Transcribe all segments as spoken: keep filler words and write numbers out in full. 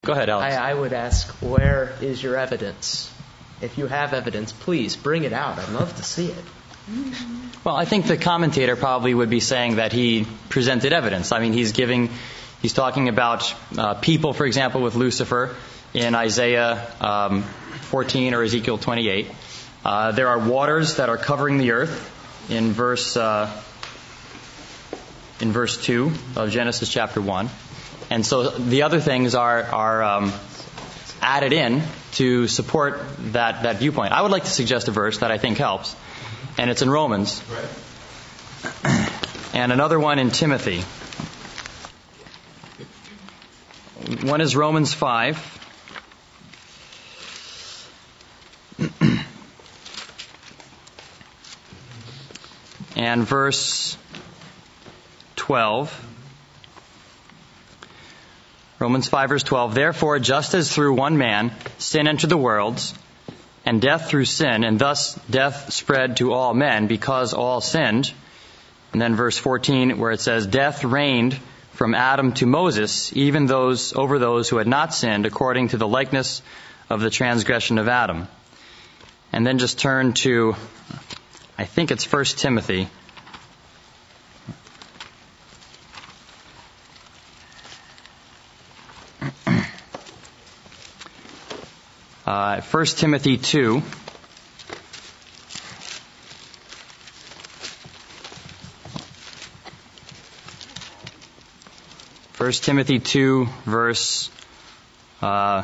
Go ahead, Alex. I, I would ask, where is your evidence? If you have evidence, please bring it out. I'd love to see it. Well, I think the commentator probably would be saying that he presented evidence. I mean, he's giving, he's talking about uh, people, for example, with Lucifer in Isaiah um, fourteen or Ezekiel twenty-eight. Uh, there are waters that are covering the earth in verse uh, in verse two of Genesis chapter one. And so the other things are are um, added in to support that, that viewpoint. I would like to suggest a verse that I think helps, and it's in Romans. And another one in Timothy. One is Romans five. And verse twelve. Romans five verse twelve. Therefore, just as through one man sin entered the world, and death through sin, and thus death spread to all men because all sinned. And then verse fourteen, where it says, death reigned from Adam to Moses, even those over those who had not sinned, according to the likeness of the transgression of Adam. And then just turn to, I think it's First Timothy. Uh, First Timothy two. First Timothy two, verse uh,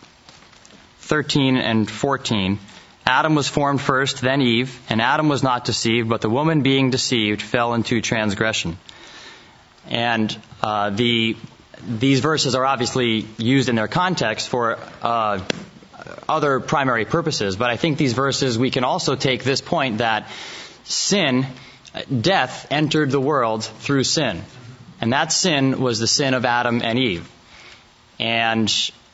thirteen and fourteen. Adam was formed first, then Eve, and Adam was not deceived, but the woman being deceived fell into transgression. And uh, the these verses are obviously used in their context for uh, other primary purposes, but I think these verses, we can also take this point that sin, death entered the world through sin. And that sin was the sin of Adam and Eve. And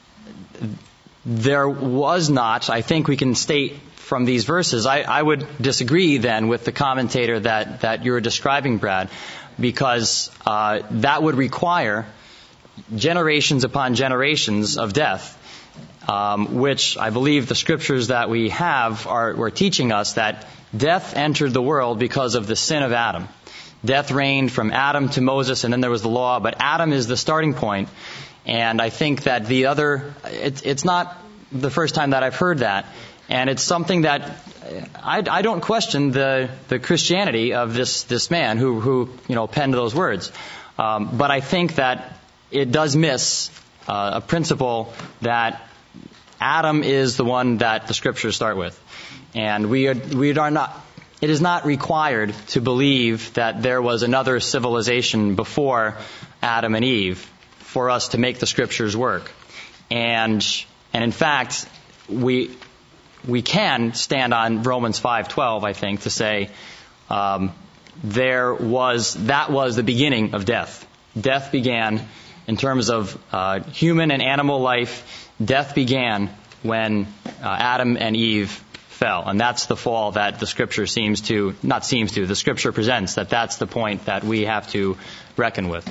there was not, I think we can state from these verses, I, I would disagree then with the commentator that, that you're describing, Brad, because uh, that would require generations upon generations of death, um, which I believe the scriptures that we have are were teaching us that death entered the world because of the sin of Adam. Death reigned from Adam to Moses, and then there was the law, but Adam is the starting point. And I think that the other, it, it's not the first time that I've heard that, and it's something that I, I don't question the, the Christianity of this, this man who, who, you know, penned those words. Um, but I think that it does miss uh, a principle that Adam is the one that the scriptures start with. And we are, we are not, it is not required to believe that there was another civilization before Adam and Eve for us to make the scriptures work. And, and in fact, we, we can stand on Romans five twelve, I think, to say, um, there was, that was the beginning of death. Death began in terms of, uh, human and animal life. Death began when, uh, Adam and Eve fell. And that's the fall that the scripture seems to, not seems to, the scripture presents that that's the point that we have to reckon with.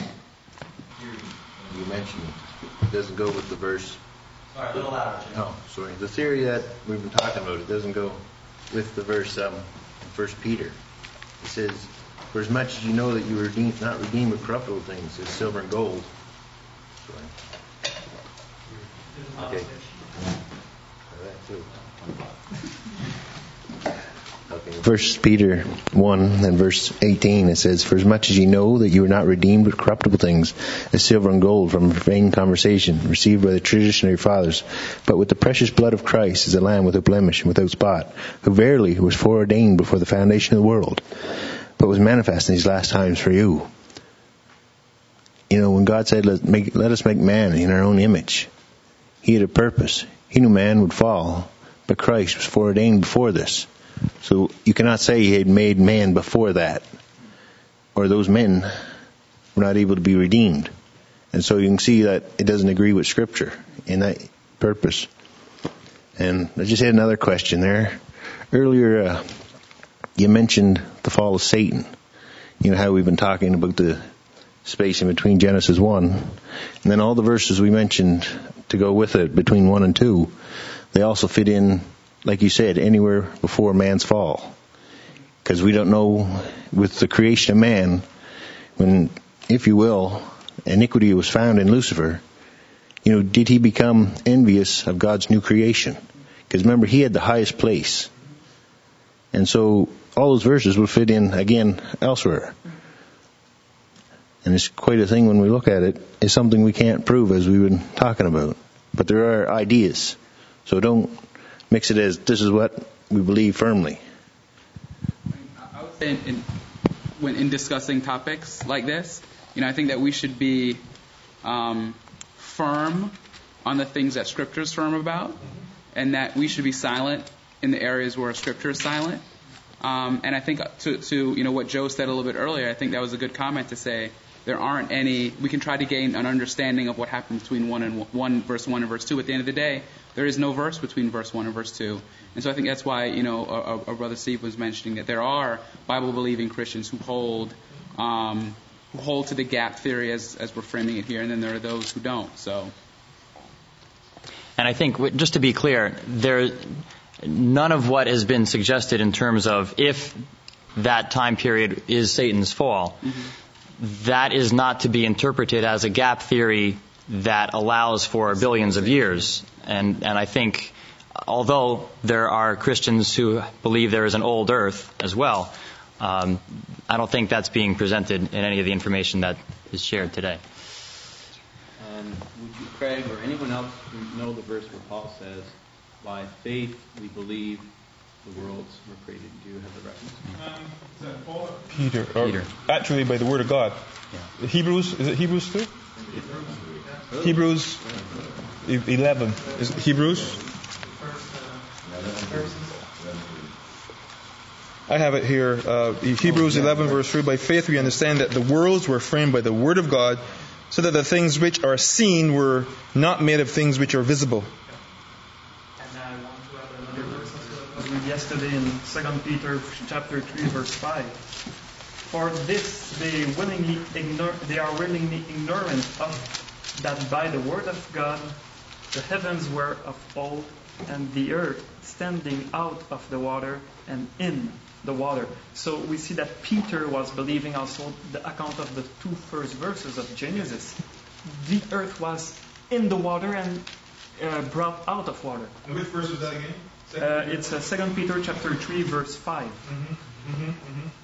You mentioned it doesn't go with the verse. Sorry, a little louder. Oh, sorry. The theory that we've been talking about, it doesn't go with the verse, um, First Peter. It says, for as much as you know that you were redeemed, not redeemed with corruptible things, as silver and gold. Sorry. Okay. That too. Okay. First Peter one and verse eighteen, it says, for as much as you know that you are not redeemed with corruptible things, as silver and gold from vain conversation, received by the tradition of your fathers, but with the precious blood of Christ as a lamb without blemish and without spot, who verily was foreordained before the foundation of the world, but was manifest in these last times for you. You know, when God said, let, make, let us make man in our own image, He had a purpose. He knew man would fall, but Christ was foreordained before this. So you cannot say He had made man before that, or those men were not able to be redeemed. And so you can see that it doesn't agree with Scripture in that purpose. And I just had another question there. Earlier, uh, you mentioned the fall of Satan. You know how we've been talking about the space in between Genesis one. And then all the verses we mentioned to go with it between one and two, they also fit in, like you said, anywhere before man's fall. Because we don't know, with the creation of man, when, if you will, iniquity was found in Lucifer, you know, did he become envious of God's new creation? Because remember, he had the highest place. And so all those verses will fit in, again, elsewhere. And it's quite a thing when we look at it. It's something we can't prove, as we've been talking about. But there are ideas. So don't mix it as this is what we believe firmly. I would say in, in, when in discussing topics like this, you know, I think that we should be um, firm on the things that Scripture is firm about, and that we should be silent in the areas where Scripture is silent. Um, and I think to, to you know what Joe said a little bit earlier, I think that was a good comment to say there aren't any. We can try to gain an understanding of what happened between one and one verse one and verse two. At the end of the day, there is no verse between verse one and verse two. And so I think that's why you know our, our brother Steve was mentioning that there are Bible-believing Christians who hold um, who hold to the gap theory as as we're framing it here, and then there are those who don't. So. And I think, just to be clear, there, none of what has been suggested in terms of if that time period is Satan's fall, mm-hmm. that is not to be interpreted as a gap theory that allows for billions of years. And, and I think, although there are Christians who believe there is an old earth as well, um, I don't think that's being presented in any of the information that is shared today. Um, would you, Craig, or anyone else know the verse where Paul says, by faith we believe the worlds were created? Do you have the reference? Um, is that Paul? Peter. Or Peter. Actually, by the Word of God. Yeah. Hebrews, is it Hebrews too? Hebrews eleven. Is it Hebrews? I have it here. Uh, Hebrews eleven, verse three. By faith we understand that the worlds were framed by the Word of God, so that the things which are seen were not made of things which are visible. And I want to add another verse as we read yesterday in Second Peter chapter three, verse five. For this they willingly ignore, they are willingly ignorant of that by the word of God the heavens were of old, and the earth standing out of the water and in the water. So we see that Peter was believing also the account of the two first verses of Genesis. The earth was in the water and uh, brought out of water. And which verse was that again? Uh, it's uh, Second Peter chapter three, verse five. Mm-hmm. Mm-hmm. Mm-hmm.